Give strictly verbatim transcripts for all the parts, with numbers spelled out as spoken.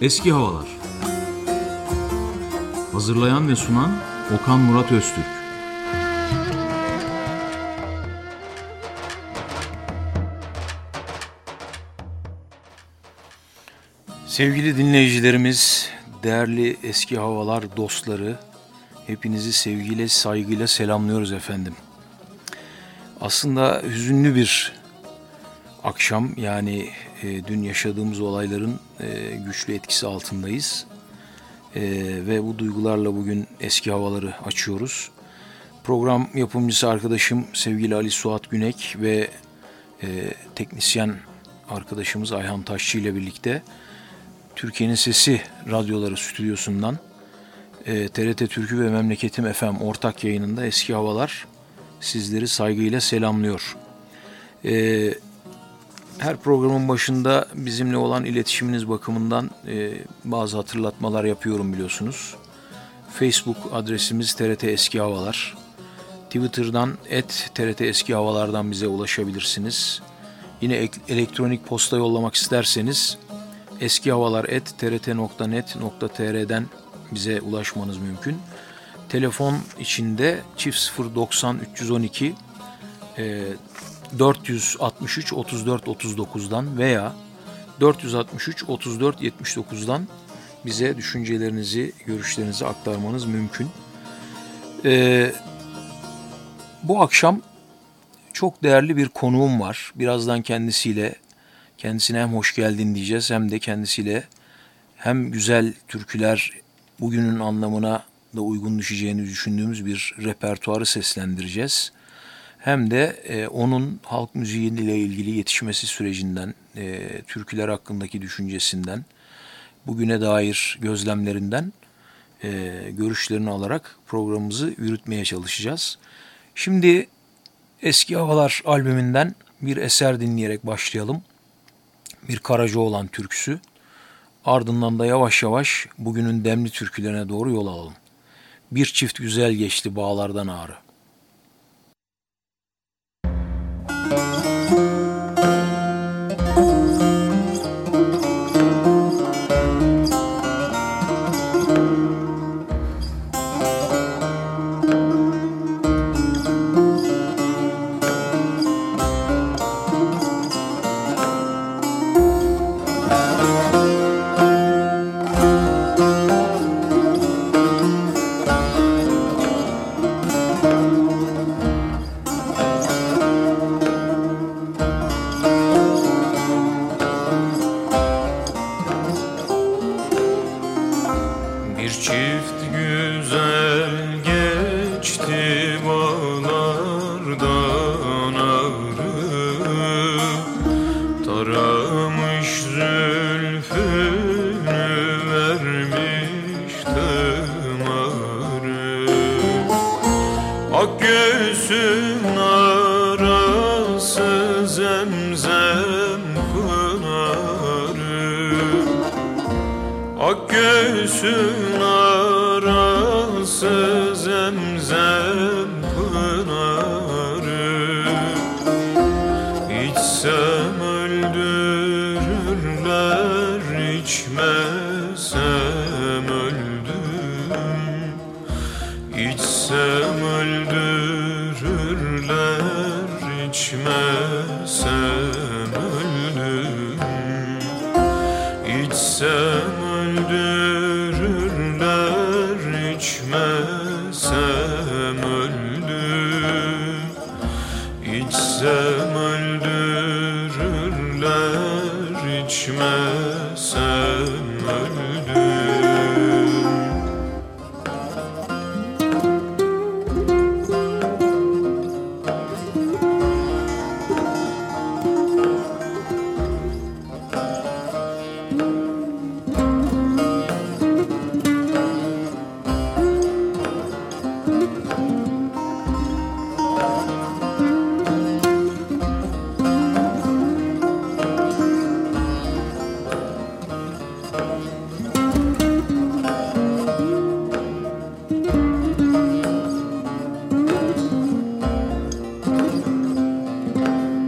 Eski Havalar. Hazırlayan ve sunan Okan Murat Öztürk. Sevgili dinleyicilerimiz, değerli Eski Havalar dostları, hepinizi sevgiyle, saygıyla selamlıyoruz efendim. Aslında hüzünlü bir akşam, yani e, dün yaşadığımız olayların e, güçlü etkisi altındayız. E, ve bu duygularla bugün Eski Havaları açıyoruz. Program yapımcısı arkadaşım sevgili Ali Suat Günek ve e, teknisyen arkadaşımız Ayhan Taşçı ile birlikte Türkiye'nin Sesi radyoları stüdyosundan e, T R T Türkü ve Memleketim F M ortak yayınında Eski Havalar sizleri saygıyla selamlıyor. E, her programın başında bizimle olan iletişiminiz bakımından e, bazı hatırlatmalar yapıyorum biliyorsunuz. Facebook adresimiz T R T Eski Havalar. Twitter'dan et T R T Eski Havalar'dan bize ulaşabilirsiniz. Yine ek, elektronik posta yollamak isterseniz eskihavalar et t r t nokta net nokta t r'den bize ulaşmanız mümkün. Telefon içinde çift sıfır doksan üç yüz on iki e, dört yüz altmış üç otuz dört otuz dokuzdan veya dört yüz altmış üç otuz dört yetmiş dokuzdan bize düşüncelerinizi, görüşlerinizi aktarmanız mümkün. E, bu akşam çok değerli bir konuğum var. Birazdan kendisiyle Kendisine hem hoş geldin diyeceğiz hem de kendisiyle hem güzel türküler bugünün anlamına da uygun düşeceğini düşündüğümüz bir repertuarı seslendireceğiz. Hem de e, onun halk müziği ile ilgili yetişmesi sürecinden, e, türküler hakkındaki düşüncesinden, bugüne dair gözlemlerinden e, görüşlerini alarak programımızı yürütmeye çalışacağız. Şimdi Eski Havalar albümünden bir eser dinleyerek başlayalım. Bir Karacaoğlan türküsü. Ardından da yavaş yavaş bugünün demli türkülerine doğru yol alalım. Bir çift güzel geçti bağlardan ağrı.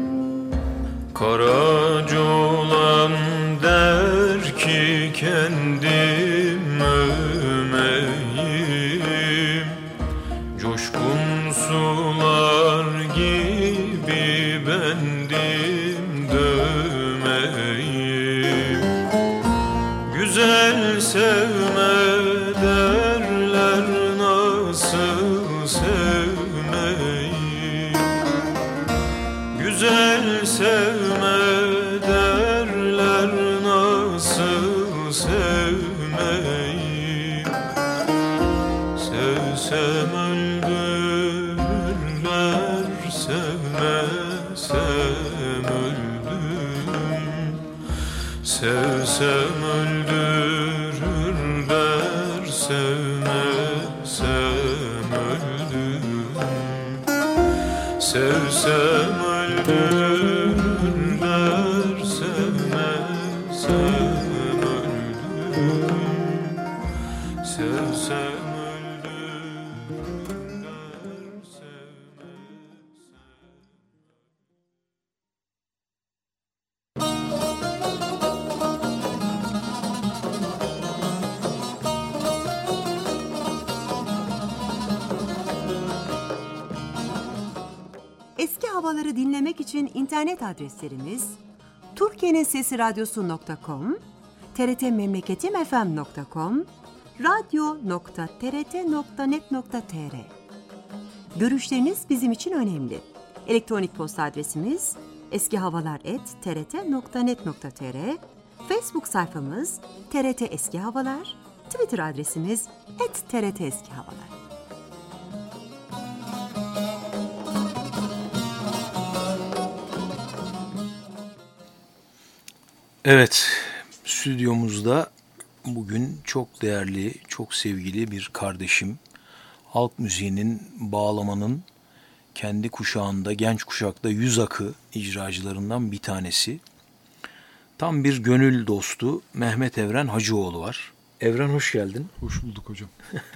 Karacaoğlan der ki kendi öğrendim dövmeyi. Güzel sevme derler, nasıl sevmeyi. Güzel sevme derler, nasıl sevmeyi. Sevsem öldürürler, sevmesem öldüm. Sevsem öldürürler, sevmesem öldüm. Sevsem öldürürler, sevmesem öldüm. Sevsem Eski havaları dinlemek için internet adreslerimiz Türkiye'nin Sesi Radyosu nokta com, T R T Memleketim F M nokta com, radyo nokta t r t nokta net nokta t r. Görüşleriniz bizim için önemli. Elektronik posta adresimiz eskihavalar et t r t nokta net nokta t r, Facebook sayfamız T R T Eski Havalar, Twitter adresimiz et t r t eski havalar. Evet, stüdyomuzda bugün çok değerli, çok sevgili bir kardeşim, halk müziğinin, bağlamanın kendi kuşağında, genç kuşakta yüz akı icracılarından bir tanesi. Tam bir gönül dostu Mehmet Evren Hacıoğlu var. Evren hoş geldin. Hoş bulduk hocam.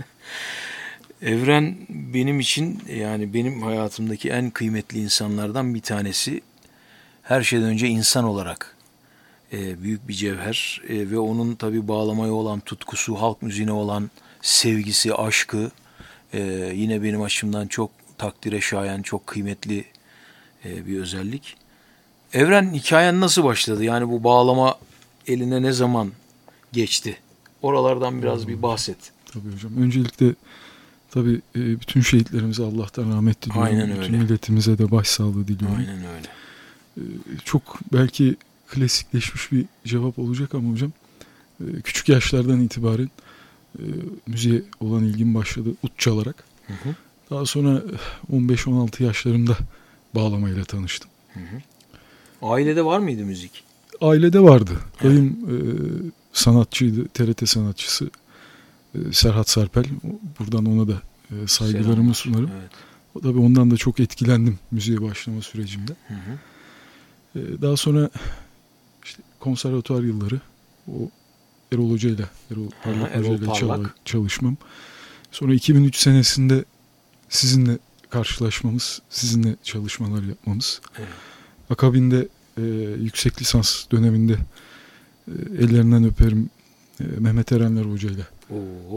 Evren benim için, yani benim hayatımdaki en kıymetli insanlardan bir tanesi. Her şeyden önce insan olarak e, büyük bir cevher e, ve onun tabii bağlamaya olan tutkusu, halk müziğine olan sevgisi, aşkı e, yine benim açımdan çok takdire şayan, çok kıymetli e, bir özellik. Evren, hikayen nasıl başladı? Yani bu bağlama eline ne zaman geçti? Oralardan biraz bir bahset. Tabii hocam. Öncelikle tabii bütün şehitlerimize Allah'tan rahmet diliyorum. Aynen öyle. Bütün milletimize de başsağlığı diliyorum. Aynen öyle. Çok belki klasikleşmiş bir cevap olacak ama hocam küçük yaşlardan itibaren müziğe olan ilgim başladı ut çalarak. Hı hı. Daha sonra on beş on altı yaşlarımda bağlamayla tanıştım. Hı hı. Ailede var mıydı müzik? Ailede vardı. Dayım e, sanatçıydı, T R T sanatçısı e, Serhat Sarpel. Buradan ona da e, saygılarımı Selamlar. sunarım. Evet. O tabii ondan da çok etkilendim müziğe başlama sürecimde. Hı hı. E, daha sonra işte konservatuar yılları, o Erol Hoca'yla, Erol Parlak Hoca'yla çal- çalışmam. Sonra iki bin üç senesinde sizinle karşılaşmamız, sizinle çalışmalar yapmamız. Evet. Akabinde e, yüksek lisans döneminde e, ellerinden öperim e, Mehmet Erenler Hoca'yla e,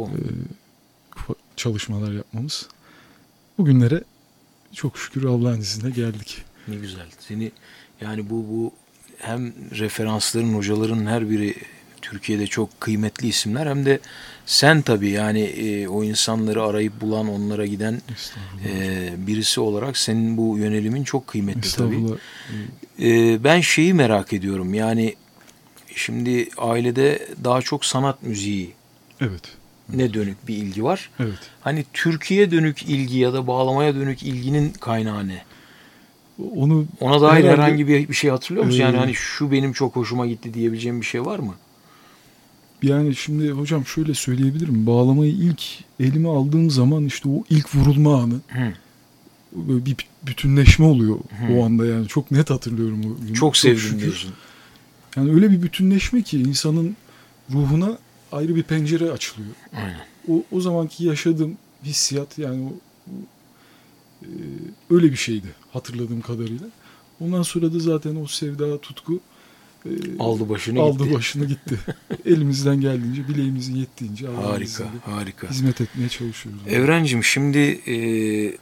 çalışmalar yapmamız. Bugünlere çok şükür Allah'ın izniyle geldik. Ne güzel. Seni yani bu bu hem referansların, hocaların her biri Türkiye'de çok kıymetli isimler, hem de sen tabii yani e, o insanları arayıp bulan, onlara giden e, birisi olarak senin bu yönelimin çok kıymetli tabii. E, ben şeyi merak ediyorum, yani şimdi ailede daha çok sanat müziği evet. ne dönük bir ilgi var. Evet. Hani Türkiye dönük ilgi ya da bağlamaya dönük ilginin kaynağı ne? Onu Ona dair herhalde, herhangi bir, bir şey hatırlıyor musun? E, yani hani şu benim çok hoşuma gitti diyebileceğim bir şey var mı? Yani şimdi hocam şöyle söyleyebilirim. Bağlamayı ilk elime aldığım zaman işte o ilk vurulma anı. Hı. Böyle bir bütünleşme oluyor Hı. o anda yani. Çok net hatırlıyorum o günü. Çok, çok sevdim diyorsun. Yani öyle bir bütünleşme ki insanın ruhuna ayrı bir pencere açılıyor. Aynen. O, o zamanki yaşadığım hissiyat yani o, o e, öyle bir şeydi hatırladığım kadarıyla. Ondan sonra da zaten o sevda, tutku aldı başını aldı gitti. başını gitti. Elimizden geldiğince, bileğimizin yettiğince harika, harika. hizmet etmeye çalışıyoruz. Evrencim, şimdi e,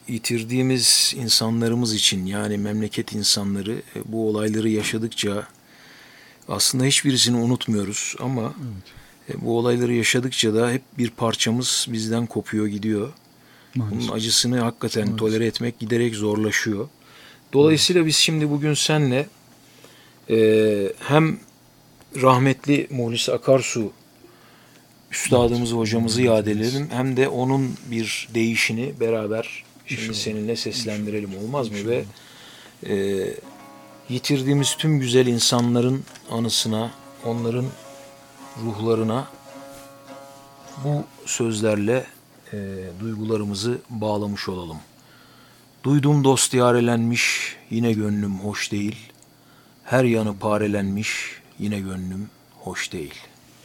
yitirdiğimiz insanlarımız için, yani memleket insanları bu olayları yaşadıkça aslında hiçbirisini unutmuyoruz ama evet. bu olayları yaşadıkça da hep bir parçamız bizden kopuyor gidiyor. Maalesef. Bunun acısını hakikaten Maalesef. tolere etmek giderek zorlaşıyor. Dolayısıyla biz şimdi bugün seninle e, hem rahmetli Muhlis Akarsu üstadımızı, hocamızı yad edelim, hem de onun bir değişini beraber şimdi İnşallah. seninle seslendirelim, olmaz mı? İnşallah. Ve e, yitirdiğimiz tüm güzel insanların anısına, onların ruhlarına bu sözlerle e, duygularımızı bağlamış olalım. Duydum dost yarelenmiş, yine gönlüm hoş değil. Her yanı parelenmiş, yine gönlüm hoş değil.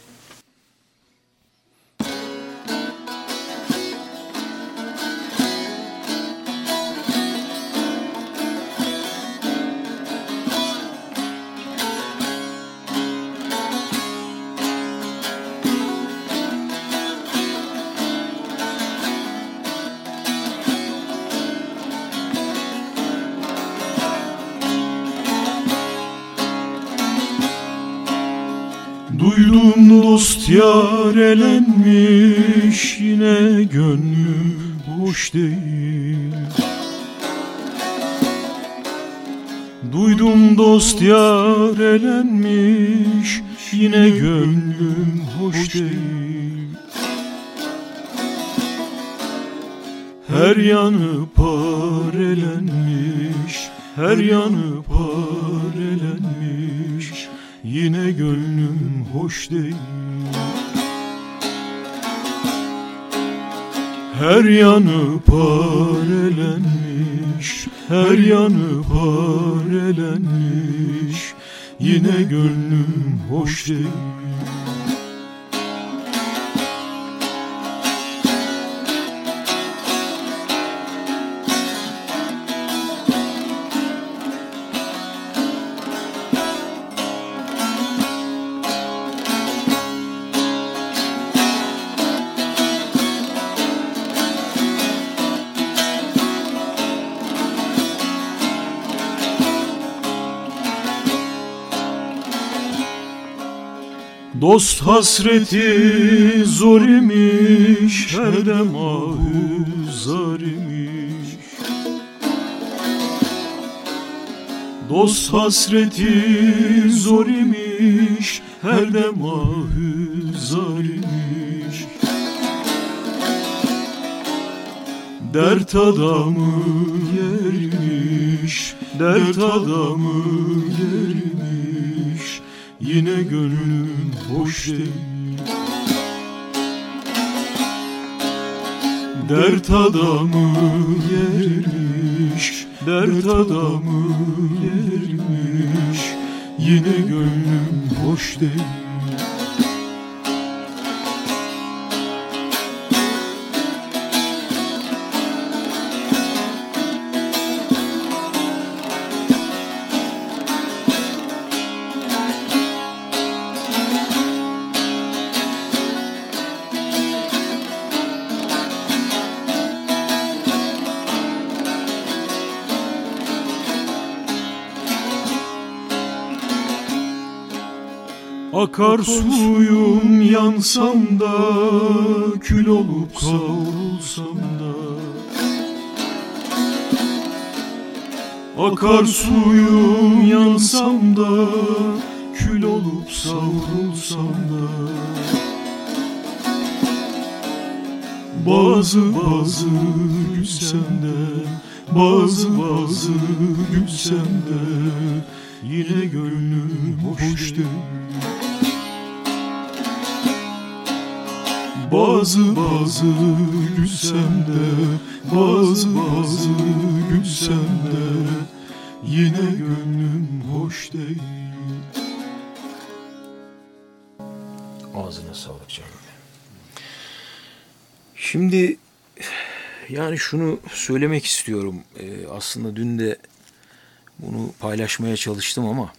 Duydum dost yarelenmiş, yine gönlüm hoş değil. Duydum dost yarelenmiş, yine gönlüm hoş değil. Her yanı parelenmiş, her yanı parelenmiş, yine gönlüm hoş değil. Her yanı parelenmiş, her yanı parelenmiş, yine gönlüm hoş değil. Dost hasreti zor imiş, her dem ahü zar imiş. Dost hasreti zor imiş, her dem ahü zar imiş. Dert adamı yermiş, dert adamı yermiş, yine gönlüm hoş değil. Dert adamı yermiş, dert adamı yermiş, yine gönlüm hoş değil. Akarsuyum yansam da, kül olup kavrulsam da. Akarsuyum yansam da, kül olup savrulsam da. Bazı bazı gülsem de, bazı bazı gülsem de, yine gönlüm hoş değil. Bazı bazı gülsem de, bazı bazı gülsem de, yine gönlüm hoş değil. Ağzına sağlık canım. Şimdi yani şunu söylemek istiyorum. Ee, aslında dün de bunu paylaşmaya çalıştım ama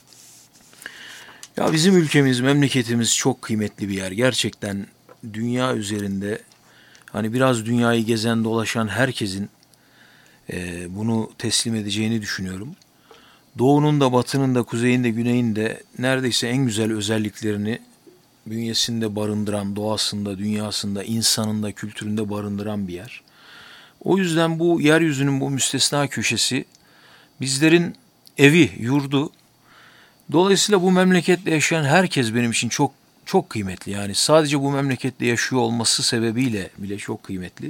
ya bizim ülkemiz, memleketimiz çok kıymetli bir yer. Gerçekten dünya üzerinde hani biraz dünyayı gezen dolaşan herkesin e, bunu teslim edeceğini düşünüyorum. Doğu'nun da Batı'nın da Kuzey'in de Güney'in de neredeyse en güzel özelliklerini bünyesinde barındıran, doğasında, dünyasında, insanında, kültüründe barındıran bir yer. O yüzden bu yeryüzünün bu müstesna köşesi bizlerin evi, yurdu. Dolayısıyla bu memlekette yaşayan herkes benim için çok çok kıymetli. Yani sadece bu memlekette yaşıyor olması sebebiyle bile çok kıymetli.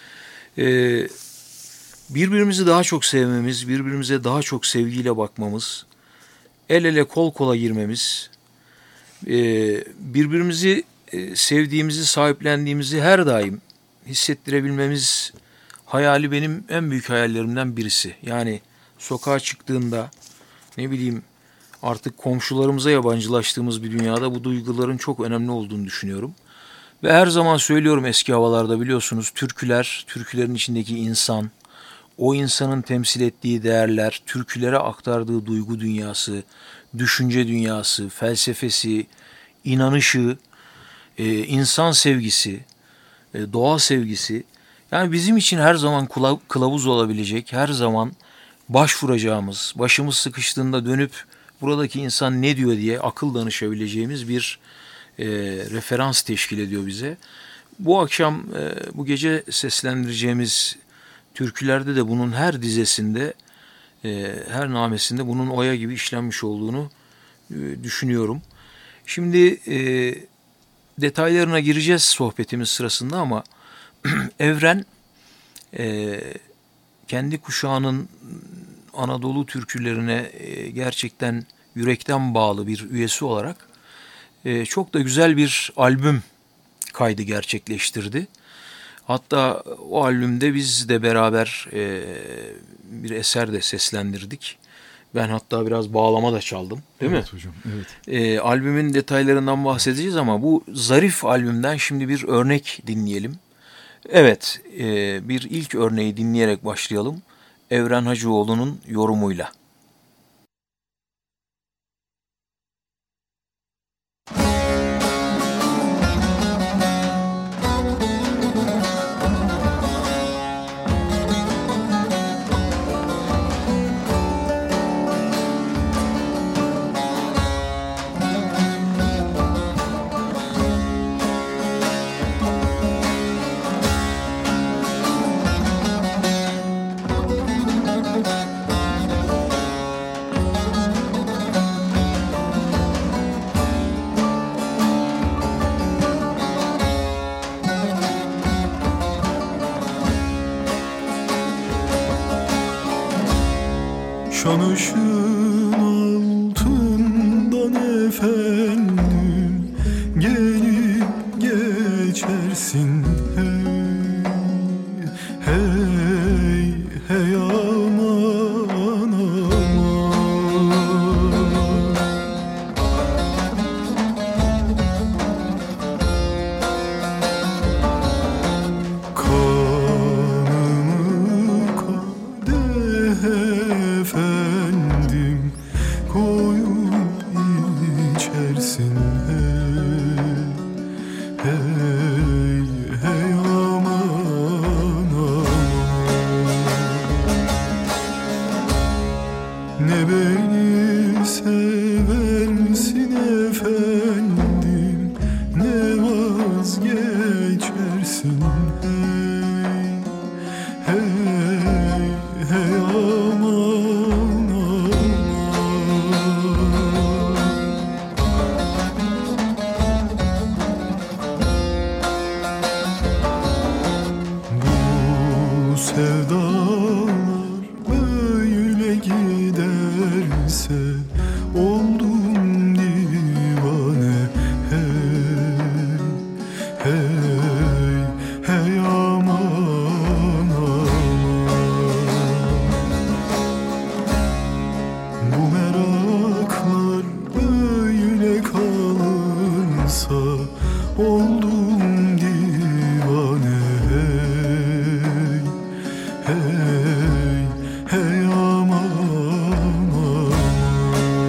Ee, birbirimizi daha çok sevmemiz, birbirimize daha çok sevgiyle bakmamız, el ele kol kola girmemiz, e, birbirimizi e, sevdiğimizi, sahiplendiğimizi her daim hissettirebilmemiz hayali benim en büyük hayallerimden birisi. Yani sokağa çıktığında, ne bileyim, artık komşularımıza yabancılaştığımız bir dünyada bu duyguların çok önemli olduğunu düşünüyorum. Ve her zaman söylüyorum, eski havalarda biliyorsunuz, türküler, türkülerin içindeki insan, o insanın temsil ettiği değerler, türkülere aktardığı duygu dünyası, düşünce dünyası, felsefesi, inanışı, e, insan sevgisi, e, doğa sevgisi. Yani bizim için her zaman kılavuz olabilecek, her zaman başvuracağımız, başımız sıkıştığında dönüp buradaki insan ne diyor diye akıl danışabileceğimiz bir e, referans teşkil ediyor bize. Bu akşam, e, bu gece seslendireceğimiz türkülerde de bunun her dizesinde, e, her namesinde bunun oya gibi işlenmiş olduğunu e, düşünüyorum. Şimdi e, detaylarına gireceğiz sohbetimiz sırasında ama Evren e, kendi kuşağının Anadolu türkülerine e, gerçekten yürekten bağlı bir üyesi olarak e, çok da güzel bir albüm kaydı gerçekleştirdi. Hatta o albümde biz de beraber e, bir eser de seslendirdik. Ben hatta biraz bağlama da çaldım, değil evet, mi? Hocam, evet. E, albümün detaylarından bahsedeceğiz ama bu zarif albümden şimdi bir örnek dinleyelim. Evet, e, bir ilk örneği dinleyerek başlayalım. Evren Hacıoğlu'nun yorumuyla. Şan ışığın altından efendim gelip geçersin, hey hey hey aman aman. Kanımı kadehe efendim koyup içersin, hey hey hey aman aman. Ne beni seversin efendim, ne vazgeçersin, hey hey hey aman aman. Bu sevdalar böyle giderse oldum divane, hey hey hey aman aman. Bu meraklar böyle kalırsa oldum divane, hey hey hey aman aman.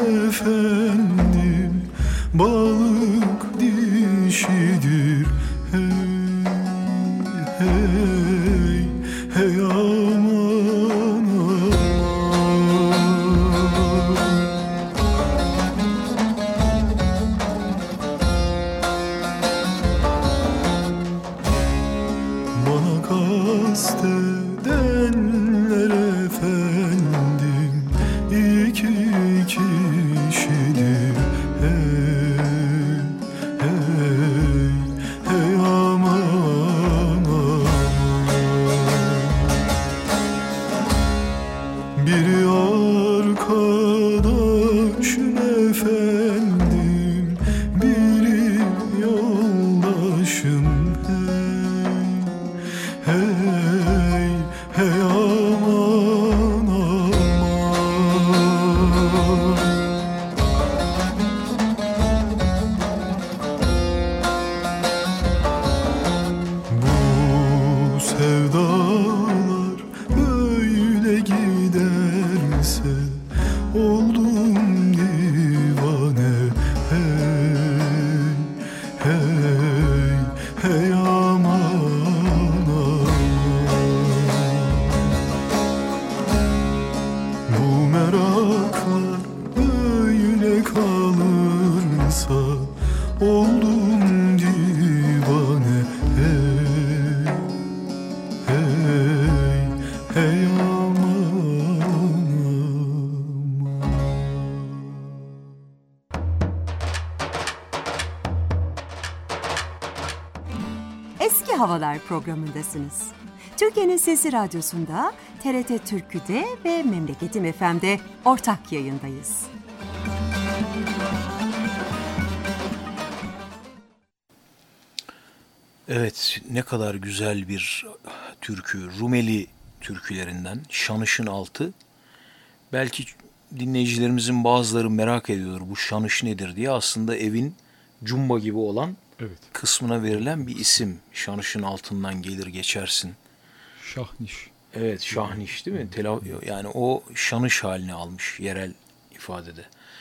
efendim, balık dişidir. Hey, hey, hey aman aman. Bana kast edenler efendim iki kişidir. Hey, hey, hey aman aman. Biri arkadaşım efendim, biri yoldaşım. Hey, hey, hey aman aman. Bu sevdalar böyle giderse oldum divane. Hey, hey, hey aman aman. Bu meraklar böyle kalırsa oldum divane. Hey, hey, hey aman aman. Eski Havalar programındasınız. Türkiye'nin Sesi Radyosu'nda, T R T Türkü'de ve Memleketim F M'de ortak yayındayız. Evet, ne kadar güzel bir türkü. Rumeli türkülerinden Şanış'ın Altı. Belki dinleyicilerimizin bazıları merak ediyor bu Şanış nedir diye. Aslında evin cumba gibi olan Evet. kısmına verilen bir isim. Şanış'ın altından gelir geçersin. Şahniş. Evet, şahniş değil mi? Tela yani o şanış halini almış yerel ifadede.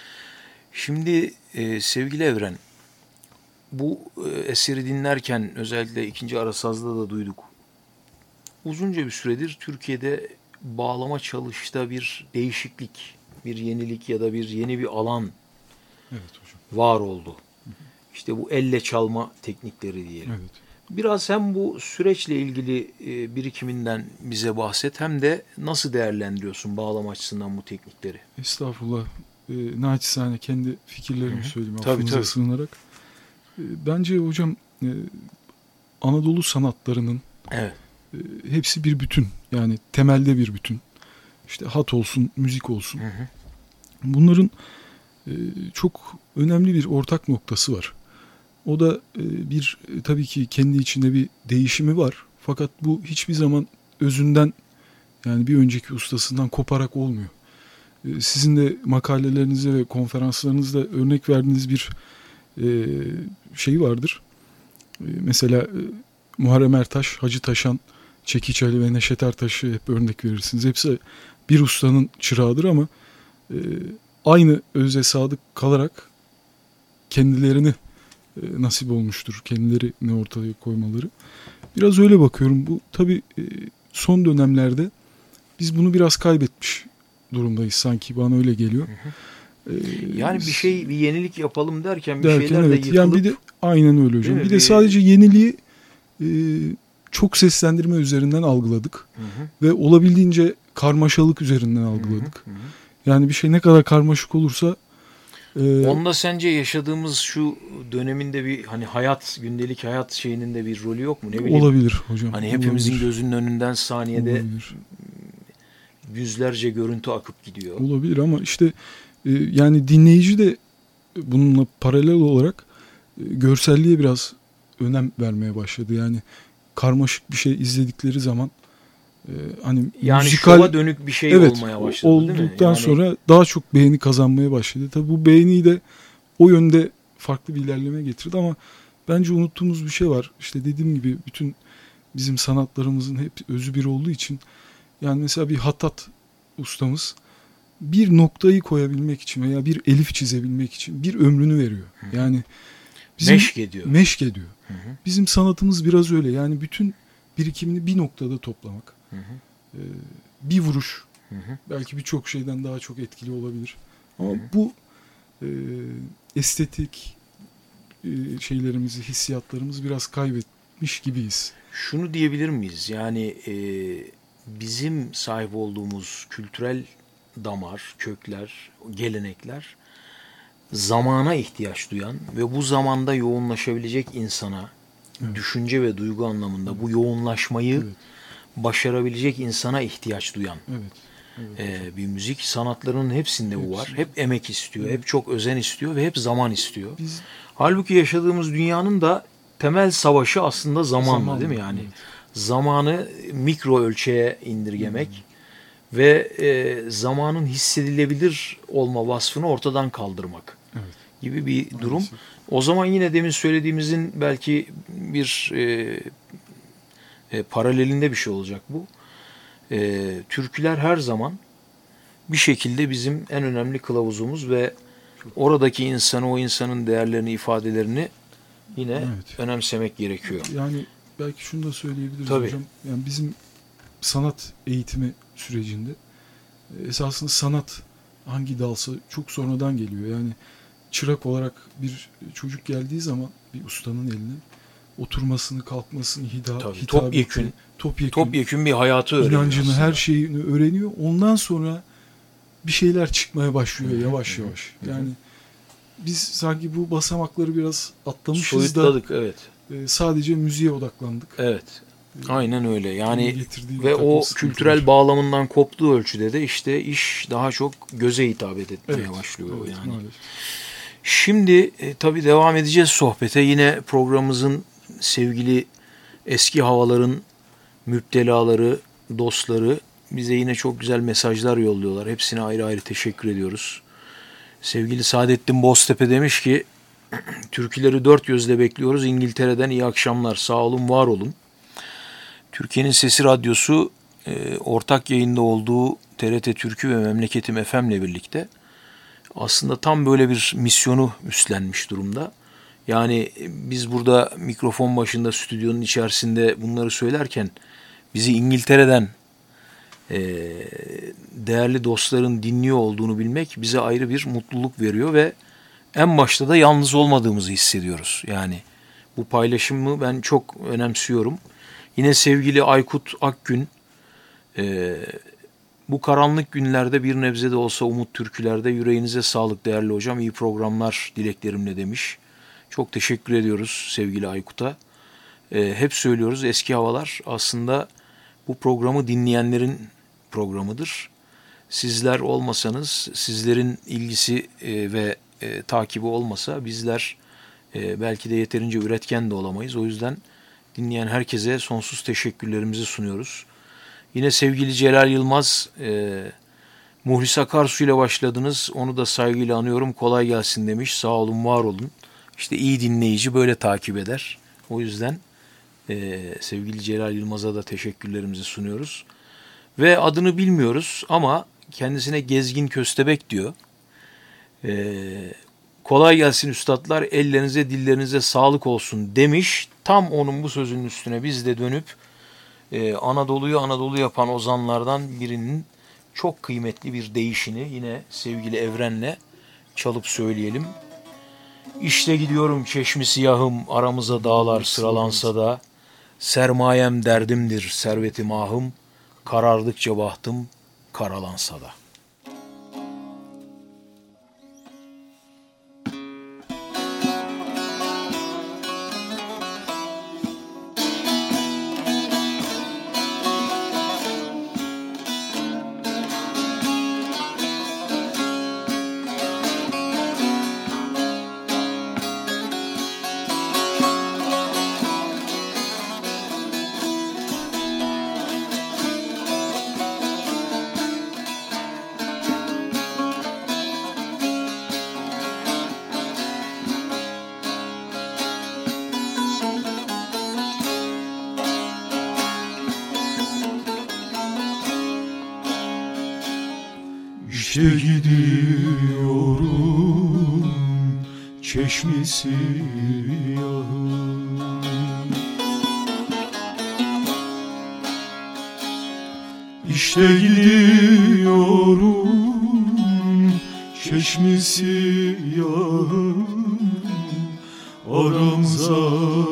Şimdi e, sevgili Evren, bu e, eseri dinlerken özellikle ikinci Arasaz'da da duyduk. Uzunca bir süredir Türkiye'de bağlama çalışta bir değişiklik, bir yenilik ya da bir yeni bir alan Evet hocam. var oldu. İşte bu elle çalma teknikleri diyelim. Evet. Biraz hem bu süreçle ilgili e, birikiminden bize bahset, hem de nasıl değerlendiriyorsun bağlama açısından bu teknikleri? Estağfurullah. E, naçizane kendi fikirlerimi Hı hı. söyleyeyim Tabii, affınıza tabii. sığınarak. E, bence hocam e, Anadolu sanatlarının Evet. e, hepsi bir bütün. Yani temelde bir bütün. İşte hat olsun, müzik olsun. Hı hı. Bunların e, çok önemli bir ortak noktası var. O da e, bir e, tabii ki kendi içinde bir değişimi var. Fakat bu hiçbir zaman özünden, yani bir önceki ustasından koparak olmuyor. E, sizin de makalelerinizde ve konferanslarınızda örnek verdiğiniz bir e, şey vardır. E, mesela e, Muharrem Ertaş, Hacı Taşan, Çekiç Ali ve Neşet Ertaş'ı hep örnek verirsiniz. Hepsi bir ustanın çırağıdır ama e, aynı öze sadık kalarak kendilerini e, nasip olmuştur. Kendilerini ortaya koymaları. Biraz öyle bakıyorum. Bu tabii e, son dönemlerde biz bunu biraz kaybetmiş durumdayız sanki. Bana öyle geliyor. E, Yani bir şey, bir yenilik yapalım derken bir derken şeyler de evet. yıkılıp... Yani bir de aynen öyle hocam. mi? Bir de Bir- sadece yeniliği e, çok seslendirme üzerinden algıladık. Hı hı. Ve olabildiğince karmaşalık üzerinden algıladık. Hı hı. Yani bir şey ne kadar karmaşık olursa e, Onda sence yaşadığımız şu döneminde bir hani hayat, gündelik hayat şeyinin de bir rolü yok mu? Ne bileyim. olabilir hocam. Hani hepimizin olabilir. gözünün önünden saniyede Olabilir. yüzlerce görüntü akıp gidiyor. Olabilir ama işte e, yani dinleyici de bununla paralel olarak e, görselliğe biraz önem vermeye başladı. Yani karmaşık bir şey izledikleri zaman e, hani Yani müzikal şova dönük bir şey evet, olmaya başladı değil mi? olduktan Yani sonra daha çok beğeni kazanmaya başladı. Tabii bu beğeniyi de o yönde farklı bir ilerleme getirdi ama bence unuttuğumuz bir şey var. İşte dediğim gibi bütün bizim sanatlarımızın hep özü bir olduğu için, yani mesela bir hattat ustamız bir noktayı koyabilmek için veya bir elif çizebilmek için bir ömrünü veriyor. Yani bizim, meşk ediyor. Meşk ediyor. Hı hı. Bizim sanatımız biraz öyle. Yani bütün birikimini bir noktada toplamak. Hı hı. Ee, bir vuruş. Hı hı. Belki birçok şeyden daha çok etkili olabilir. Ama Hı hı. bu e, estetik e, şeylerimizi, hissiyatlarımızı biraz kaybetmiş gibiyiz. Şunu diyebilir miyiz? Yani e, bizim sahip olduğumuz kültürel damar, kökler, gelenekler zamana ihtiyaç duyan ve bu zamanda yoğunlaşabilecek insana, Evet. düşünce ve duygu anlamında bu yoğunlaşmayı Evet. başarabilecek insana ihtiyaç duyan Evet. Evet. e, bir müzik. Sanatlarının hepsinde bu var. Hepsi. Hep emek istiyor, Evet. hep çok özen istiyor ve hep zaman istiyor. Biz Halbuki yaşadığımız dünyanın da temel savaşı aslında zamanla, Zamanla, değil mi? Yani evet. zamanı mikro ölçeğe indirgemek Hmm. ve e, zamanın hissedilebilir olma vasfını ortadan kaldırmak Evet. gibi bir durum. Maalesef. O zaman yine demin söylediğimizin belki bir e, e, paralelinde bir şey olacak bu. E, türküler her zaman bir şekilde bizim en önemli kılavuzumuz ve oradaki insanı, o insanın değerlerini, ifadelerini yine Evet. önemsemek gerekiyor. Yani belki şunu da söyleyebiliriz Tabii. hocam. Yani bizim sanat eğitimi sürecinde esasında sanat hangi dalsa çok sonradan geliyor. Yani çırak olarak bir çocuk geldiği zaman bir ustanın eline oturmasını, kalkmasını, hida, Tabii, hitabeti, topyekün, topyekün, topyekün bir hayatı öğreniyor inancını, aslında. her şeyini öğreniyor. Ondan sonra bir şeyler çıkmaya başlıyor Hı hı, yavaş hı hı, yavaş. hı hı. Yani biz sanki bu basamakları biraz atlamışız Soyutladık, evet. da e, sadece müziğe odaklandık. Evet. Aynen öyle. Yani Getirdiği bir ve takım o sıkıntılar. kültürel bağlamından koptuğu ölçüde de işte iş daha çok göze hitap etmeye Evet, başlıyor evet, yani. maalesef. Şimdi e, tabii devam edeceğiz sohbete. Yine programımızın sevgili eski havaların müptelaları, dostları bize yine çok güzel mesajlar yolluyorlar. Hepsine ayrı ayrı teşekkür ediyoruz. Sevgili Saadettin Boztepe demiş ki türküleri dört gözle bekliyoruz. İngiltere'den iyi akşamlar. Sağ olun, var olun. Türkiye'nin Sesi Radyosu e, ortak yayında olduğu T R T Türkü ve Memleketim F M'le birlikte aslında tam böyle bir misyonu üstlenmiş durumda. Yani biz burada mikrofon başında stüdyonun içerisinde bunları söylerken bizi İngiltere'den e, değerli dostların dinliyor olduğunu bilmek bize ayrı bir mutluluk veriyor ve en başta da yalnız olmadığımızı hissediyoruz. Yani bu paylaşımı ben çok önemsiyorum. Yine sevgili Aykut Akgün, e, bu karanlık günlerde bir nebze de olsa umut türkülerde yüreğinize sağlık değerli hocam, iyi programlar dileklerimle demiş. Çok teşekkür ediyoruz sevgili Aykut'a. E, hep söylüyoruz, eski havalar aslında bu programı dinleyenlerin programıdır. Sizler olmasanız, sizlerin ilgisi e, ve e, takibi olmasa bizler e, belki de yeterince üretken de olamayız. O yüzden dinleyen herkese sonsuz teşekkürlerimizi sunuyoruz. Yine sevgili Celal Yılmaz, e, Muhlis Akarsu ile başladınız. Onu da saygıyla anıyorum. Kolay gelsin demiş. Sağ olun, var olun. İşte iyi dinleyici böyle takip eder. O yüzden e, sevgili Celal Yılmaz'a da teşekkürlerimizi sunuyoruz. Ve adını bilmiyoruz ama kendisine Gezgin Köstebek diyor. E, kolay gelsin üstadlar, ellerinize dillerinize sağlık olsun demiş. Tam onun bu sözünün üstüne biz de dönüp Ee, Anadolu'yu Anadolu yapan ozanlardan birinin çok kıymetli bir deyişini yine sevgili Evren'le çalıp söyleyelim. İşte gidiyorum çeşmi siyahım, aramıza dağlar sıralansa da, sermayem derdimdir servetim ahım, karardıkça bahtım karalansa da. İşte gidiyorum çeşmesi yahım. İşte gidiyorum çeşmesi yahım. Aramıza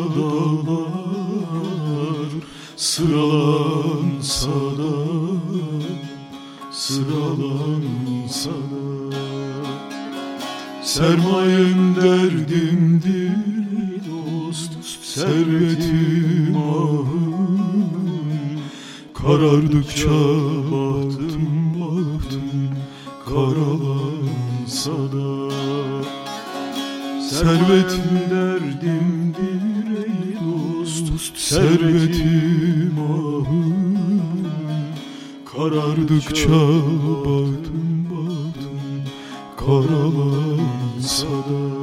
dağlar sıralansa da, sıralansa da. Sermayem derdimdir dost, servetim ahım. Karardıkça bahtım bahtım karalansa da. Servetim derdimdir ey dost, servetim ahım. Karardıkça bahtım bahtım karalansa da.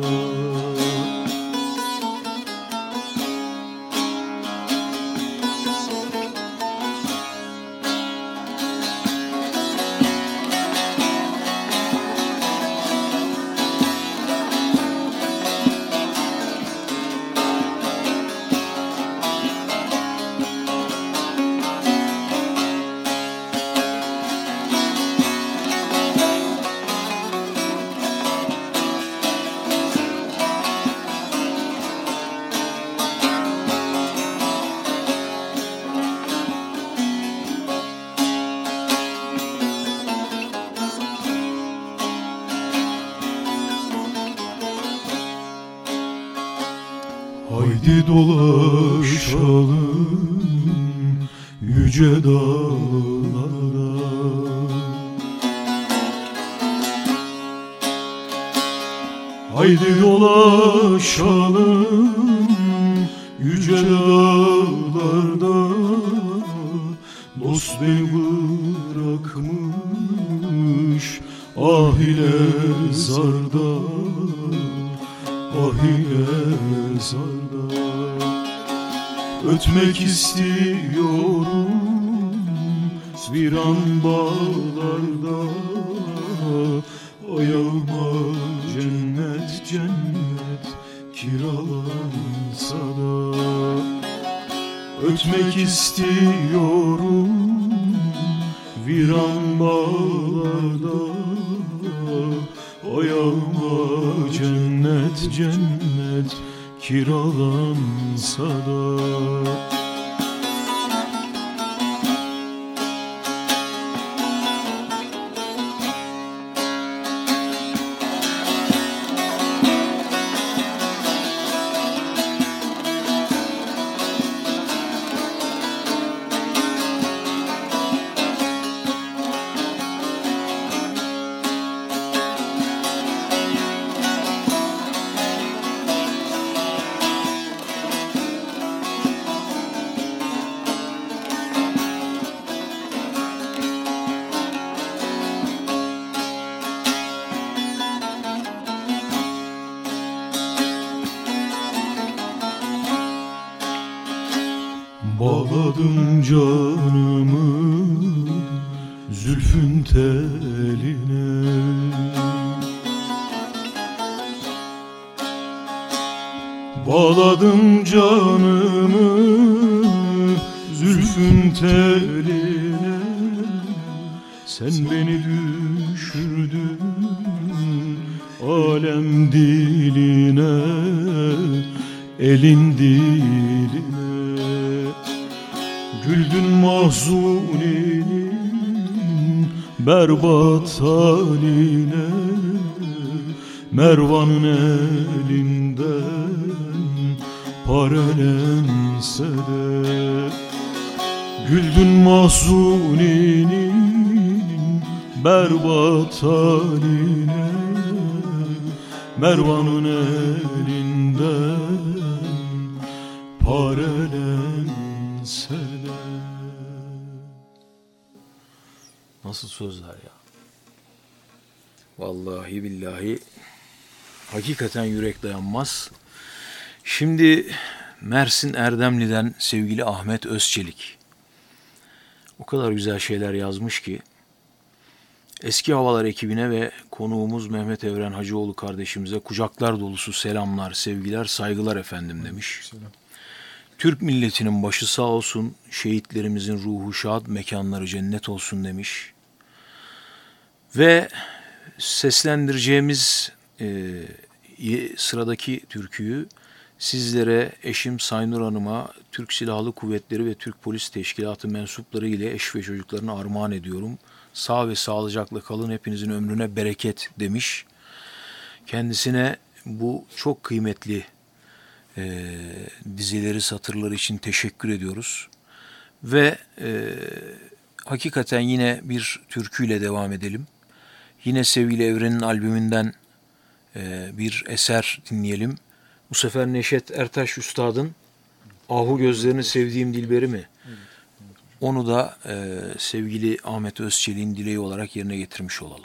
Haydi dolaşalım yüce dağlara. Haydi dolaşalım yüce dağlarda. Dost beni bırakmış ah ile zarda, ah ile zarda. Ötmek istiyorum viran bağlarda. Ayağıma cennet cennet kiralansa da. Ötmek istiyorum viran bağlarda. Ayağıma cennet cennet kiralansa da. Bağladım canımı zülfün teline. Bağladım canımı zülfün teline. Sen beni düşürdün alem diline, elin diline. Güldün mahzuninin berbat haline. Mervan'ın elinden parelense de. Güldün mahzuninin berbat haline. Mervan'ın elinden parelense de. Nasıl sözler ya? Vallahi billahi hakikaten yürek dayanmaz. Şimdi Mersin Erdemli'den sevgili Ahmet Özçelik o kadar güzel şeyler yazmış ki Eski Havalar ekibine ve konuğumuz Mehmet Evren Hacıoğlu kardeşimize kucaklar dolusu selamlar, sevgiler, saygılar efendim demiş. Selam. Türk milletinin başı sağ olsun, şehitlerimizin ruhu şad, mekanları cennet olsun demiş. Ve seslendireceğimiz e, sıradaki türküyü sizlere eşim Saynur Hanım'a, Türk Silahlı Kuvvetleri ve Türk Polis Teşkilatı mensupları ile eş ve çocuklarına armağan ediyorum. Sağ ve sağlıcakla kalın, hepinizin ömrüne bereket demiş. Kendisine bu çok kıymetli e, dizeleri, satırları için teşekkür ediyoruz. Ve e, hakikaten yine bir türküyle devam edelim. Yine Sevgili Evren'in albümünden e, bir eser dinleyelim. Bu sefer Neşet Ertaş Üstad'ın Ahu Gözlerini Sevdiğim Dilberi mi? Onu da e, sevgili Ahmet Özçelik'in dileği olarak yerine getirmiş olalım.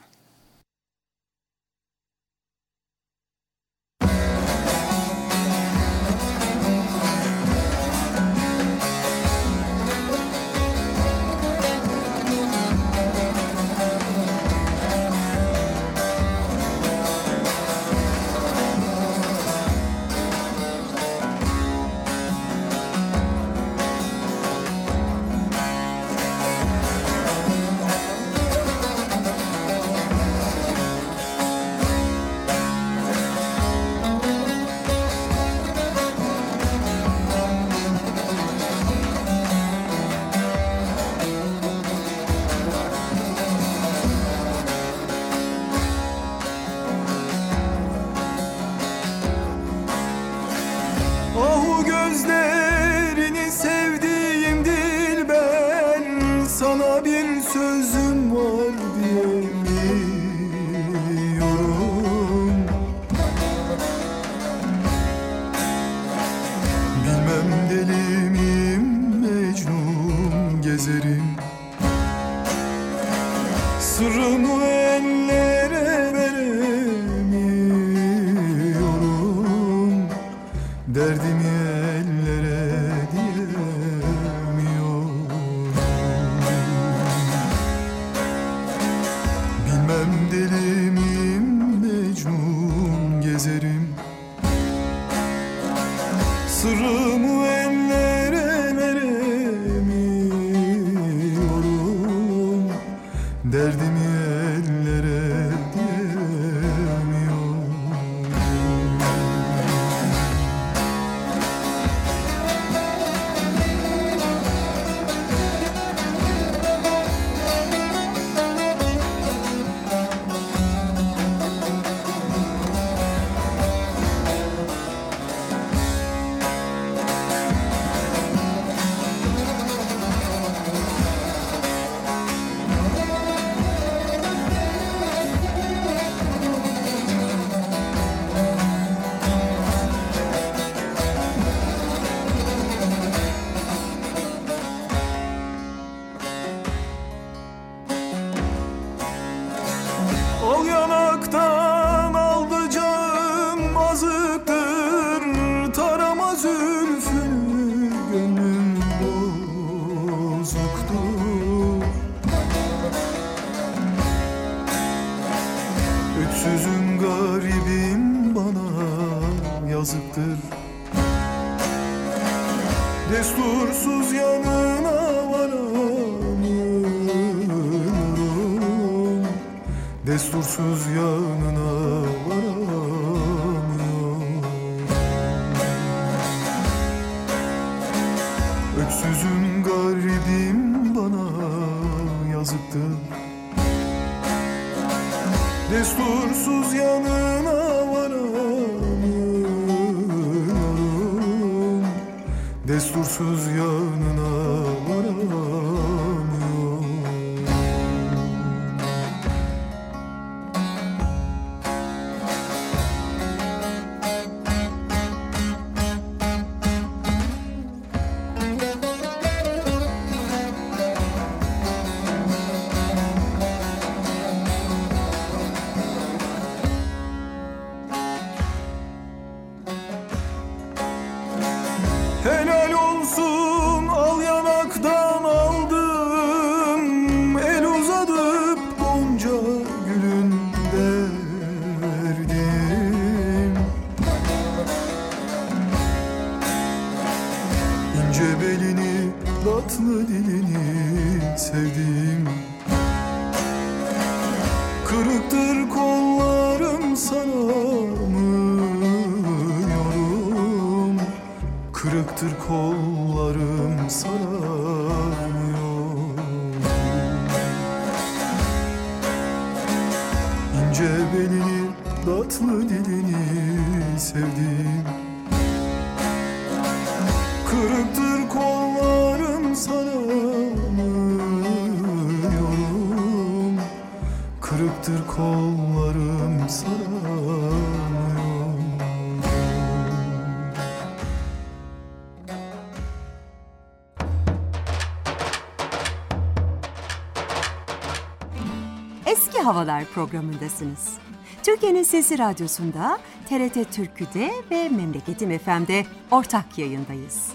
Destursuz yanına varamıyorum, destursuz yanına varamıyorum. Öksüzüm garibim bana yazıktır, destursuz yanına varamıyorum, destursuz yanına varamıyorum. Helal olsun al yana sevdiğim. Kırıktır kollarım saramıyorum, kırıktır kollarım saramıyorum. İnce belini, tatlı dilini sevdim. Kırıktır kollarım saramıyorum, kırıktır kollarım saramıyorum. Eski Havalar programındasınız. Türkiye'nin Sesi Radyosu'nda, T R T Türkü'de ve Memleketim F M'de ortak yayındayız.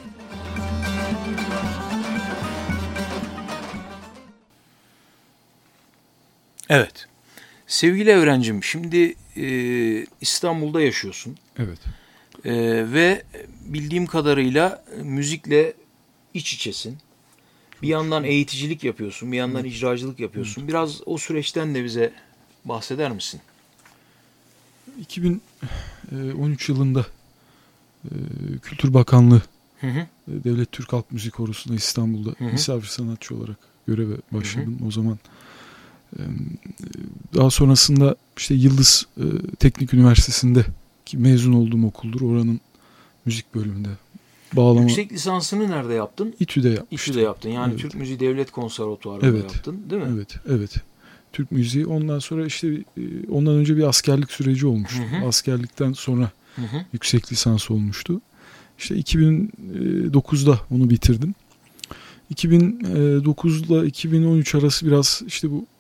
Evet. Sevgili Evrencim, şimdi e, İstanbul'da yaşıyorsun. Evet. E, ve bildiğim kadarıyla müzikle iç içesin. Bir yandan eğiticilik yapıyorsun, bir yandan icracılık yapıyorsun. Biraz o süreçten de bize bahseder misin? iki bin on üç yılında Kültür Bakanlığı Hı hı. Devlet Türk Halk Müzik Korosu'nda İstanbul'da hı hı. misafir sanatçı olarak göreve başladım. Hı hı. O zaman daha sonrasında işte Yıldız Teknik Üniversitesi'nde ki mezun olduğum okuldur. Oranın müzik bölümünde bağlama. Yüksek lisansını nerede yaptın? İTÜ'de yapmıştım. İTÜ'de yaptın. Yani evet. Türk Müziği Devlet Konservatuvarı'nda evet. yaptın, değil mi? Evet, evet. Türk müziği. Ondan sonra işte ondan önce bir askerlik süreci olmuştu. Hı hı. Askerlikten sonra hı hı. yüksek lisans olmuştu. İşte iki bin dokuzda onu bitirdim. iki bin dokuzla iki bin on üç arası biraz işte bu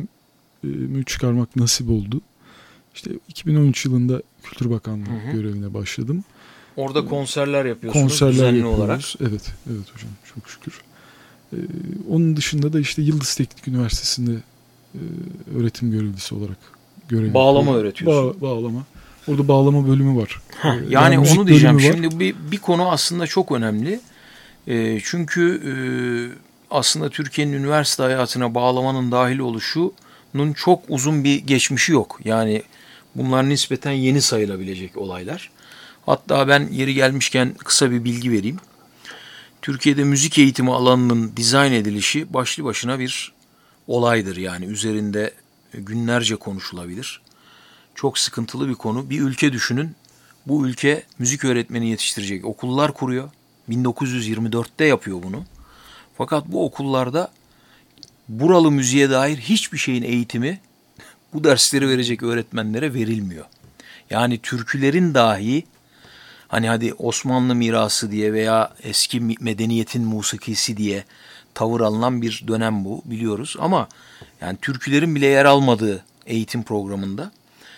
albümü çıkarmak nasip oldu. İşte iki bin on üç yılında Kültür Bakanlığı hı hı. görevine başladım. Orada konserler yapıyorsunuz konserler düzenli yapıyoruz. olarak. Evet, evet hocam, çok şükür. Ee, onun dışında da işte Yıldız Teknik Üniversitesi'nde e, öğretim görevlisi olarak görev Bağlama yapıyorum. öğretiyorsun. Ba- bağlama. Orada bağlama bölümü var. Heh, yani, yani onu diyeceğim. Şimdi bir, bir konu aslında çok önemli. E, çünkü e, aslında Türkiye'nin üniversite hayatına bağlamanın dahil oluşunun çok uzun bir geçmişi yok. Yani bunlar nispeten yeni sayılabilecek olaylar. Hatta ben yeri gelmişken kısa bir bilgi vereyim. Türkiye'de müzik eğitimi alanının dizayn edilişi başlı başına bir olaydır. Yani üzerinde günlerce konuşulabilir. Çok sıkıntılı bir konu. Bir ülke düşünün. Bu ülke müzik öğretmeni yetiştirecek okullar kuruyor. bin dokuz yüz yirmi dörtte yapıyor bunu. Fakat bu okullarda buralı müziğe dair hiçbir şeyin eğitimi bu dersleri verecek öğretmenlere verilmiyor. Yani türkülerin dahi hani hadi Osmanlı mirası diye veya eski medeniyetin musikisi diye tavır alınan bir dönem bu, biliyoruz. Ama yani türkülerin bile yer almadığı eğitim programında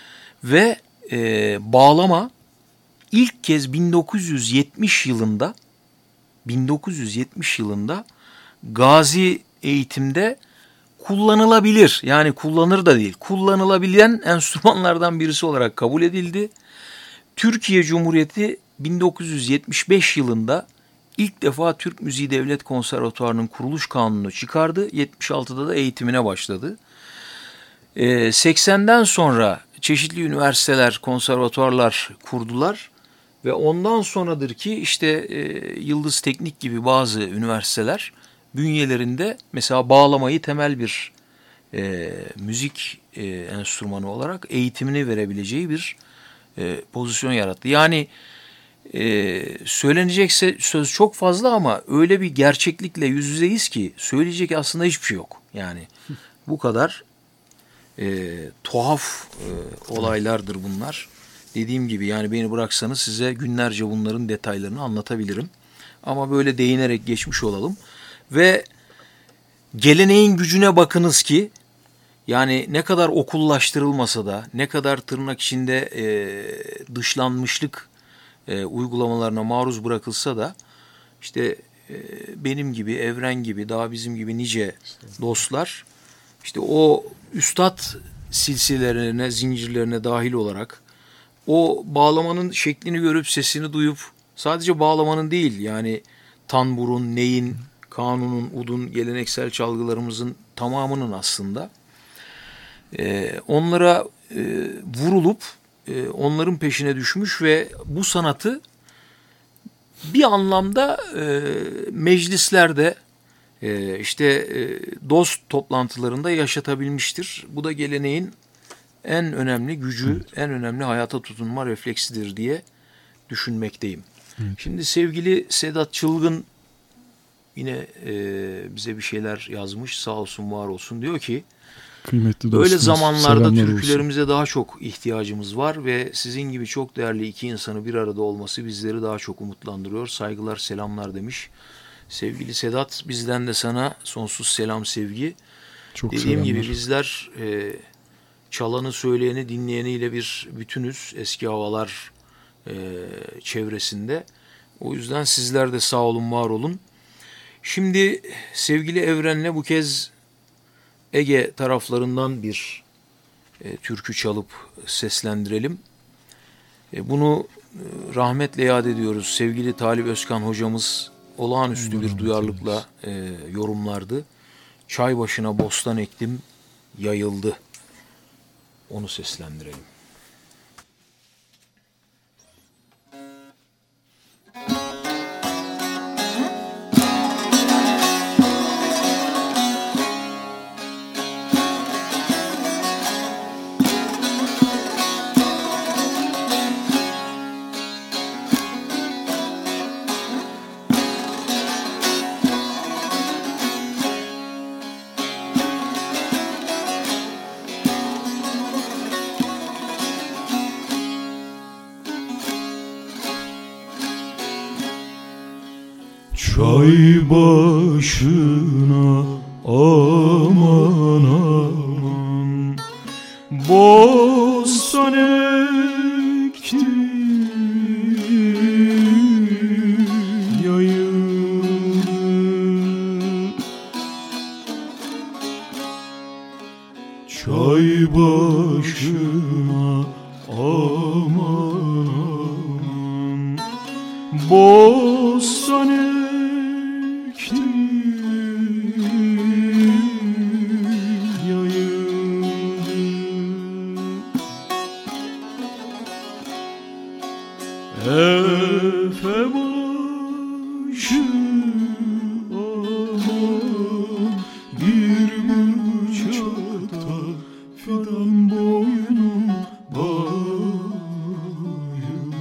ve e, bağlama ilk kez bin dokuz yüz yetmiş yılında bin dokuz yüz yetmiş yılında gazi eğitimde kullanılabilir, yani kullanır da değil, kullanılabilen enstrümanlardan birisi olarak kabul edildi. Türkiye Cumhuriyeti bin dokuz yüz yetmiş beş yılında ilk defa Türk Müziği Devlet Konservatuvarı'nın kuruluş kanunu çıkardı. yetmiş altıda da eğitimine başladı. Ee, seksenden sonra çeşitli üniversiteler, konservatuvarlar kurdular. Ve ondan sonradır ki işte e, Yıldız Teknik gibi bazı üniversiteler bünyelerinde mesela bağlamayı temel bir e, müzik e, enstrümanı olarak eğitimini verebileceği bir e, pozisyon yarattı. Yani e, söylenecek söz çok fazla ama öyle bir gerçeklikle yüz yüzeyiz ki söyleyecek aslında hiçbir şey yok. Yani bu kadar e, tuhaf e, olaylardır bunlar. Dediğim gibi yani beni bıraksanız size günlerce bunların detaylarını anlatabilirim. Ama böyle değinerek geçmiş olalım. Ve geleneğin gücüne bakınız ki yani ne kadar okullaştırılmasa da ne kadar tırnak içinde e, dışlanmışlık e, uygulamalarına maruz bırakılsa da işte e, benim gibi, Evren gibi, daha bizim gibi nice dostlar işte o üstad silsilelerine, zincirlerine dahil olarak o bağlamanın şeklini görüp sesini duyup sadece bağlamanın değil yani tanburun, neyin, kanunun, udun, geleneksel çalgılarımızın tamamının aslında e, onlara e, vurulup e, onların peşine düşmüş ve bu sanatı bir anlamda e, meclislerde e, işte e, dost toplantılarında yaşatabilmiştir. Bu da geleneğin en önemli gücü, evet. en önemli hayata tutunma refleksidir diye düşünmekteyim. Evet. Şimdi sevgili Sedat Çılgın yine e, bize bir şeyler yazmış, sağ olsun var olsun, diyor ki kıymetli böyle dostumuz, zamanlarda türkülerimize olsun. daha çok ihtiyacımız var ve sizin gibi çok değerli iki insanı bir arada olması bizleri daha çok umutlandırıyor. Saygılar, selamlar demiş. Sevgili Sedat, bizden de sana sonsuz selam, sevgi. Çok Dediğim selamlar. gibi bizler e, çalanı, söyleyeni, dinleyeniyle bir bütünüz eski havalar e, çevresinde. O yüzden sizler de sağ olun, var olun. Şimdi sevgili Evren'le bu kez Ege taraflarından bir e, türkü çalıp seslendirelim. E, bunu e, rahmetle yad ediyoruz. Sevgili Talip Özkan hocamız olağanüstü bir duyarlılıkla e, yorumlardı. Çay başına bostan ektim, yayıldı. Onu seslendirelim. Çay başına aman aman bostan ektim, yayıldı. Çay başına aman aman bostan ektim, Efe başı aman bir bıçakta fidan boynum bayıldı.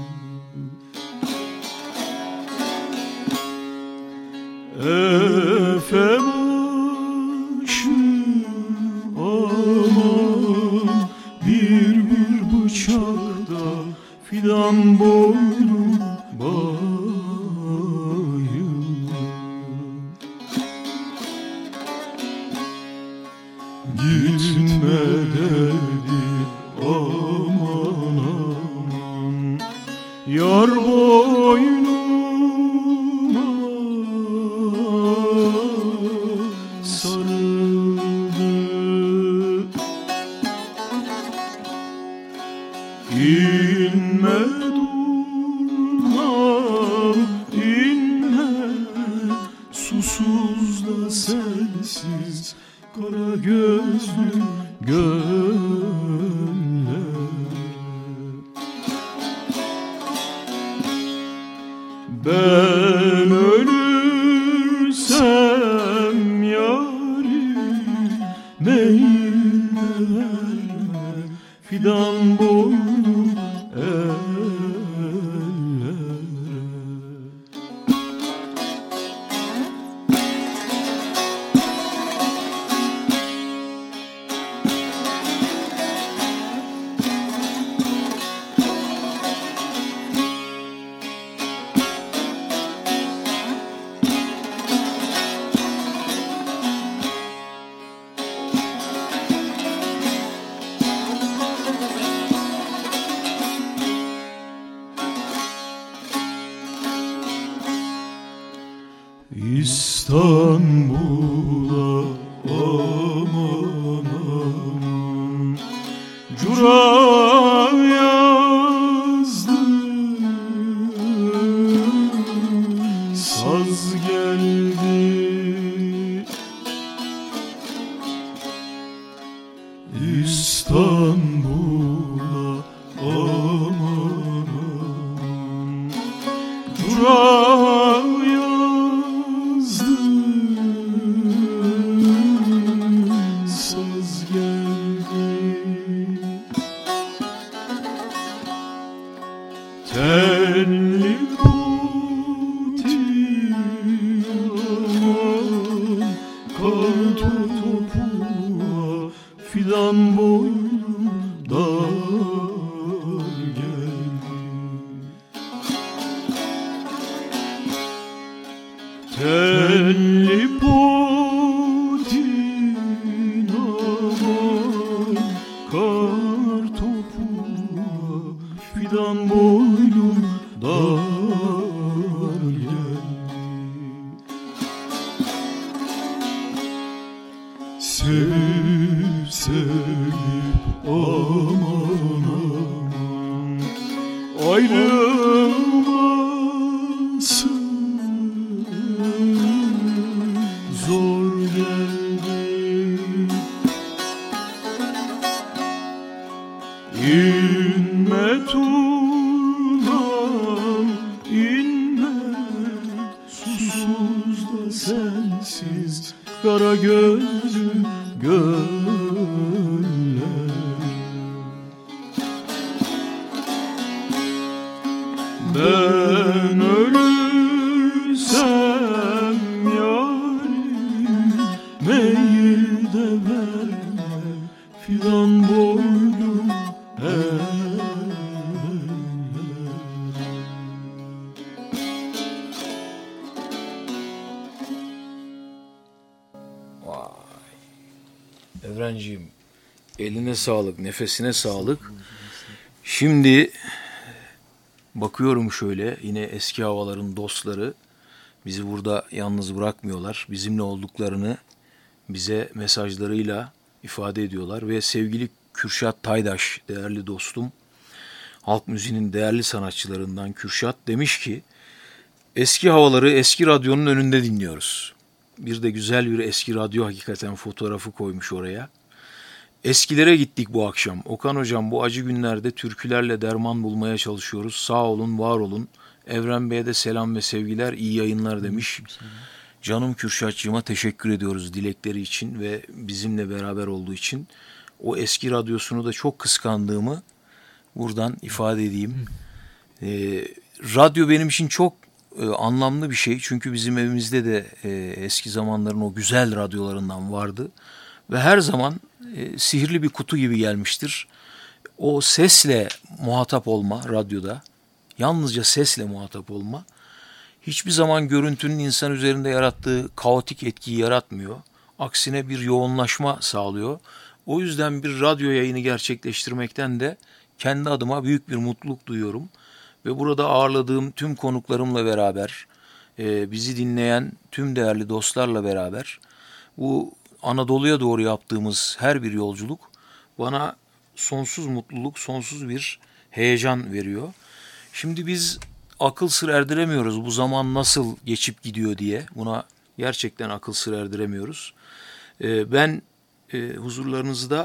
Efe başı aman bir bir bıçakta fidan boynum bayıldı. Gitme dedi aman aman yar boynuma sarıldı. İnme durma inme, susuz da sensiz kara gözlü göller. Ben ölürsem yarim meyil verme, fidan boynum ellere. İstanbul'a aman aman cura yazdım, saz geldi Telli putin aman, kar topuğa fidan boynumdan geldi. Telli putin aman, kar topuğa fidan boynumdan geldi. Sevip sevip aman aman, ayrılmasın zor geldi. İnme Tuğlam, inme, susuz da sensiz kara gözlüm göller. Ben ölürsem yarim, meyil de verme fidan boynum eller. Evrenciğim, eline sağlık, nefesine sağlık. Şimdi bakıyorum şöyle, yine eski havaların dostları bizi burada yalnız bırakmıyorlar. Bizimle olduklarını bize mesajlarıyla ifade ediyorlar ve sevgili Kürşat Taydaş, değerli dostum, halk müziğinin değerli sanatçılarından Kürşat demiş ki, eski havaları eski radyonun önünde dinliyoruz. Bir de güzel bir eski radyo hakikaten fotoğrafı koymuş oraya. Eskilere gittik bu akşam. Okan hocam, bu acı günlerde türkülerle derman bulmaya çalışıyoruz. Sağ olun, var olun. Evren Bey'e de selam ve sevgiler, iyi yayınlar demiş. Canım Kürşatçığıma teşekkür ediyoruz dilekleri için ve bizimle beraber olduğu için. O eski radyosunu da çok kıskandığımı buradan ifade edeyim. Ee, radyo benim için çok e, anlamlı bir şey. Çünkü bizim evimizde de e, eski zamanların o güzel radyolarından vardı. Ve her zaman e, sihirli bir kutu gibi gelmiştir. O sesle muhatap olma radyoda, yalnızca sesle muhatap olma, hiçbir zaman görüntünün insan üzerinde yarattığı kaotik etkiyi yaratmıyor. Aksine bir yoğunlaşma sağlıyor. O yüzden bir radyo yayını gerçekleştirmekten de kendi adıma büyük bir mutluluk duyuyorum. Ve burada ağırladığım tüm konuklarımla beraber, e, bizi dinleyen tüm değerli dostlarla beraber bu Anadolu'ya doğru yaptığımız her bir yolculuk bana sonsuz mutluluk, sonsuz bir heyecan veriyor. Şimdi biz akıl sır erdiremiyoruz bu zaman nasıl geçip gidiyor diye. Buna gerçekten akıl sır erdiremiyoruz. Ee, ben e, huzurlarınızda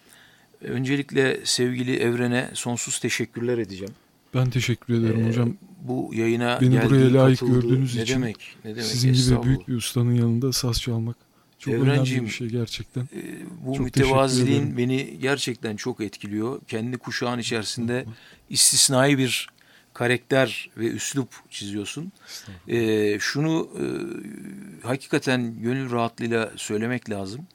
öncelikle sevgili Evren'e sonsuz teşekkürler edeceğim. Ben teşekkür ederim Ee, hocam. Bu yayına Beni geldiği, buraya layık katıldığı, gördüğünüz ne için demek, ne demek, sizin gibi estağfurullah. büyük bir ustanın yanında saz çalmak çok Evrenciğim, önemli bir şey gerçekten. E, bu Çok mütevaziliğin beni gerçekten çok etkiliyor. Kendi kuşağın içerisinde istisnai bir karakter ve üslup çiziyorsun. E, şunu e, hakikaten gönül rahatlığıyla söylemek lazım.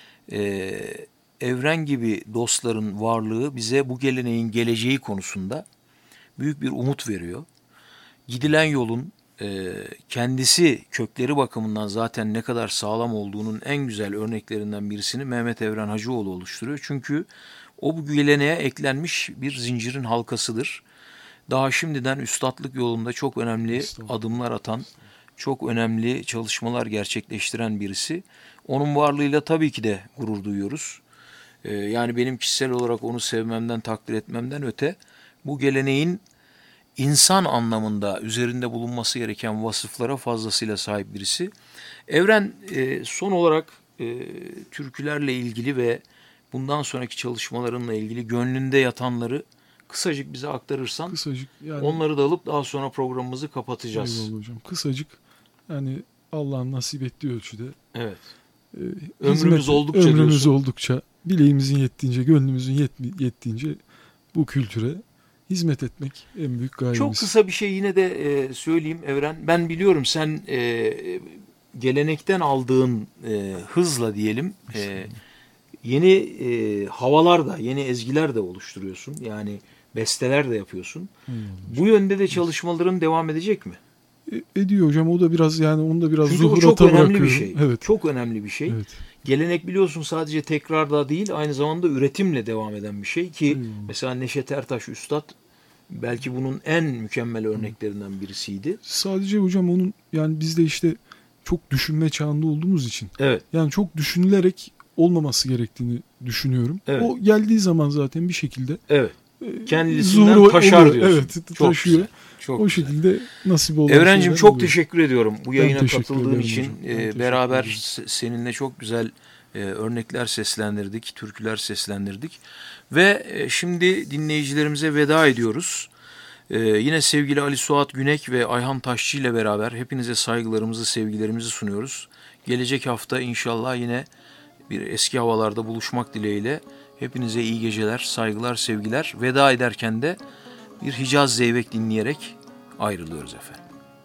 E, Evren gibi dostların varlığı bize bu geleneğin geleceği konusunda büyük bir umut veriyor. Gidilen yolun e, kendisi kökleri bakımından zaten ne kadar sağlam olduğunun en güzel örneklerinden birisini Mehmet Evren Hacıoğlu oluşturuyor. Çünkü o bu geleneğe eklenmiş bir zincirin halkasıdır. Daha şimdiden üstatlık yolunda çok önemli adımlar atan, çok önemli çalışmalar gerçekleştiren birisi. Onun varlığıyla tabii ki de gurur duyuyoruz. Ee, yani benim kişisel olarak onu sevmemden, takdir etmemden öte bu geleneğin insan anlamında üzerinde bulunması gereken vasıflara fazlasıyla sahip birisi. Evren e, son olarak e, türkülerle ilgili ve bundan sonraki çalışmalarınla ilgili gönlünde yatanları kısacık bize aktarırsan, Kısacık yani, onları da alıp daha sonra programımızı kapatacağız. Eyvallah hocam. Kısacık yani Allah'ın nasip ettiği ölçüde. Evet. E, Ömrümüz hizmet, oldukça ömrümüz diyorsun. oldukça, bileğimizin yettiğince, gönlümüzün yet, yettiğince bu kültüre hizmet etmek en büyük gayemiz. Çok kısa bir şey yine de e, söyleyeyim Evren. Ben biliyorum sen e, gelenekten aldığın e, hızla diyelim e, yeni e, havalar da, yeni ezgiler de oluşturuyorsun. Yani besteler de yapıyorsun. Hmm. Bu yönde de çalışmaların devam edecek mi? E, ediyor hocam. O da biraz yani onu da biraz Çünkü o zuhurata çok önemli bırakıyorum. bir şey. Evet. Çok önemli bir şey. Evet. Gelenek biliyorsun sadece tekrarda değil, aynı zamanda üretimle devam eden bir şey ki hmm. mesela Neşet Ertaş Üstad belki bunun en mükemmel örneklerinden birisiydi. Sadece hocam onun yani biz de işte çok düşünme çağında olduğumuz için. Evet. Yani çok düşünülerek olmaması gerektiğini düşünüyorum. Evet. O geldiği zaman zaten bir şekilde evet. kendisinden taşar oluyor. diyorsun. Evet, çok taşıyor. Güzel. Çok o güzel. Şekilde nasip olan Evrencim çok oluyor. Teşekkür ediyorum bu yayına katıldığın için. Ee, beraber seninle çok güzel e, örnekler seslendirdik, türküler seslendirdik. Ve e, şimdi dinleyicilerimize veda ediyoruz. E, yine sevgili Ali Suat Günek ve Ayhan Taşçı ile beraber hepinize saygılarımızı, sevgilerimizi sunuyoruz. Gelecek hafta inşallah yine bir eski havalarda buluşmak dileğiyle hepinize iyi geceler, saygılar, sevgiler. Veda ederken de bir Hicaz Zeybek dinleyerek ayrılıyoruz efendim.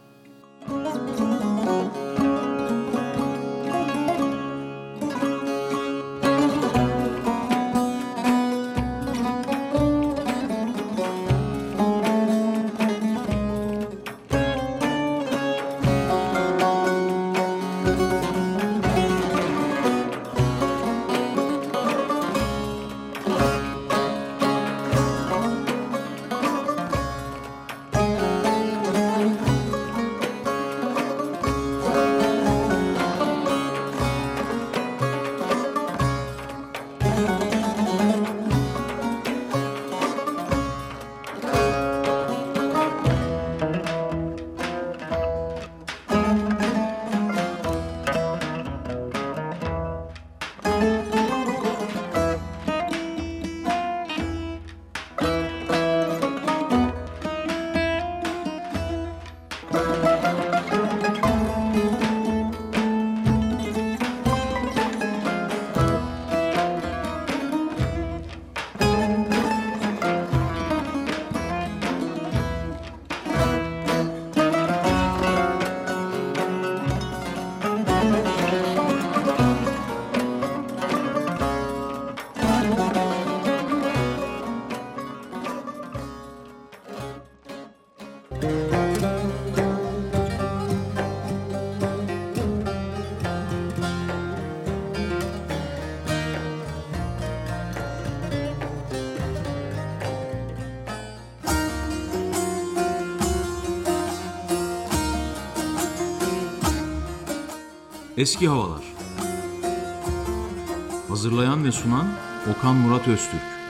Eski Havalar. Hazırlayan ve sunan Okan Murat Öztürk.